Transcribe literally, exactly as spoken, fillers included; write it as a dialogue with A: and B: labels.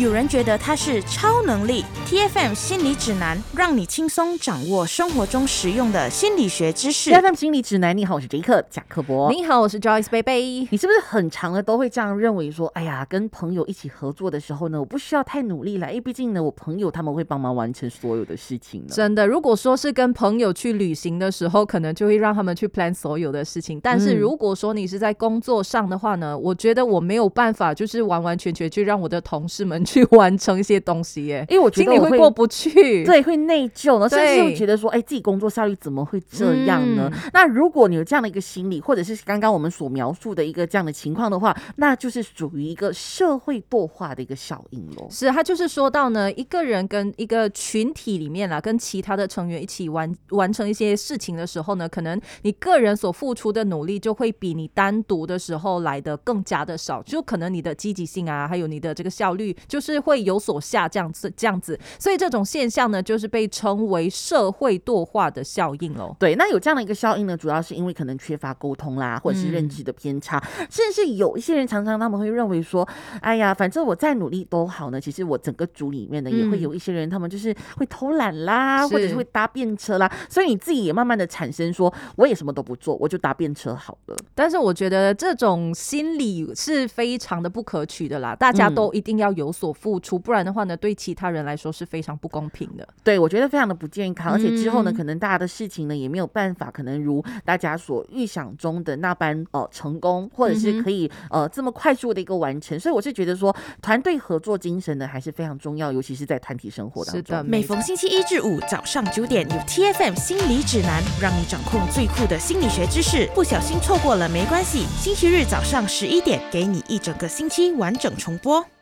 A: 有人觉得它是超能力。 T F M 心理指南，让你轻松掌握生活中实用的心理学知识。
B: T F M 心理指南，你好，我是杰克贾克伯。
C: 你好，我是 Joyce 贝贝。
B: 你是不是很常的都会这样认为说，哎呀，跟朋友一起合作的时候呢，我不需要太努力了，因为毕竟呢，我朋友他们会帮忙完成所有的事情呢。
C: 真的，如果说是跟朋友去旅行的时候，可能就会让他们去 plan 所有的事情，但是如果说你是在工作上的话呢，嗯、我觉得我没有办法就是完完全全去让我的同事们去完成一些东西耶，
B: 因为我觉得我
C: 心里会过不去，
B: 对，会内疚呢，甚至会觉得说，哎，自己工作效率怎么会这样呢？嗯、那如果你有这样的一个心理，或者是刚刚我们所描述的一个这样的情况的话，那就是属于一个社会惰化的一个效应咯。
C: 是，他就是说到呢，一个人跟一个群体里面啦，跟其他的成员一起完完成一些事情的时候呢，可能你个人所付出的努力就会比你单独的时候来的更加的少，就可能你的积极性啊，还有你的这个效率，就是会有所下降，这样子。所以这种现象呢，就是被称为社会惰化的效应咯。
B: 对，那有这样的一个效应呢，主要是因为可能缺乏沟通啦，或者是认知的偏差，嗯、甚至有一些人常常他们会认为说，哎呀，反正我再努力都好呢。其实我整个组里面呢，也会有一些人，他们就是会偷懒啦，或者是会搭便车啦，所以你自己也慢慢的产生说，我也什么都不做，我就搭便车好了。
C: 但是我觉得这种心理是非常的不可取的啦，大家都一定要有所付出，嗯、不然的话呢，对其他人来说是非常不公平的。
B: 对，我觉得非常的不健康，而且之后呢，嗯、可能大家的事情呢也没有办法，可能如大家所预想中的那般呃成功，或者是可以、嗯、呃这么快速的一个完成。所以我是觉得说，团队合作精神呢还是非常重要，尤其是在团体生活当中。
C: 是的，
A: 每逢星期一至五早上九点有 T F M 心理指南，让你掌控最酷的心理学知识。不小心错过了没关系，星期日早上十一点给你一整个星期完整重播。